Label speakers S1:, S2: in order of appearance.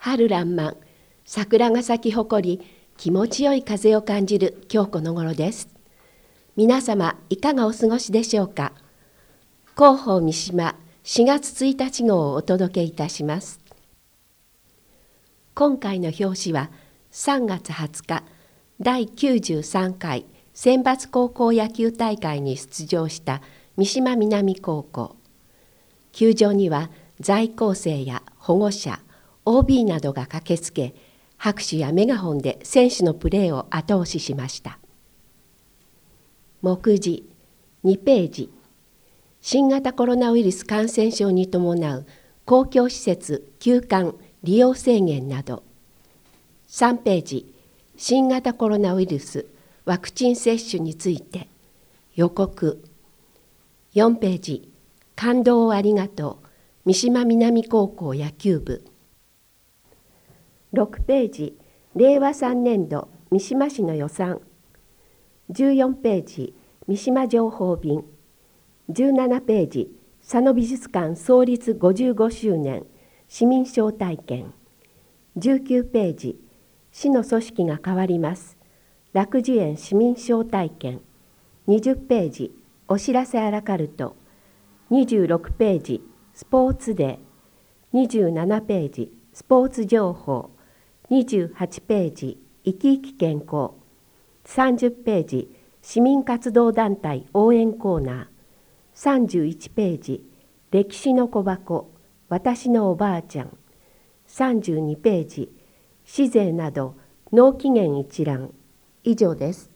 S1: 春らんまん、桜が咲き誇り、気持ちよい風を感じる今日この頃です。皆様いかがお過ごしでしょうか。広報三島4月1日号をお届けいたします。今回の表紙は3月20日第93回選抜高校野球大会に出場した三島南高校。球場には在校生や保護者、OB などが駆けつけ、拍手やメガホンで選手のプレーを後押ししました。目次2ページ、新型コロナウイルス感染症に伴う公共施設休館利用制限など。3ページ、新型コロナウイルスワクチン接種について予告。4ページ、感動をありがとう三島南高校野球部。6ページ、令和3年度三島市の予算。14ページ、三島情報便。17ページ、佐野美術館創立55周年市民招待券。19ページ、市の組織が変わります。楽寿園市民招待券。20ページ、お知らせアラカルト。26ページ、スポーツデー。27ページ、スポーツ情報。28ページ、生き生き健康。30ページ、市民活動団体応援コーナー。31ページ、歴史の小箱、私のおばあちゃん。32ページ、市税など納期限一覧。以上です。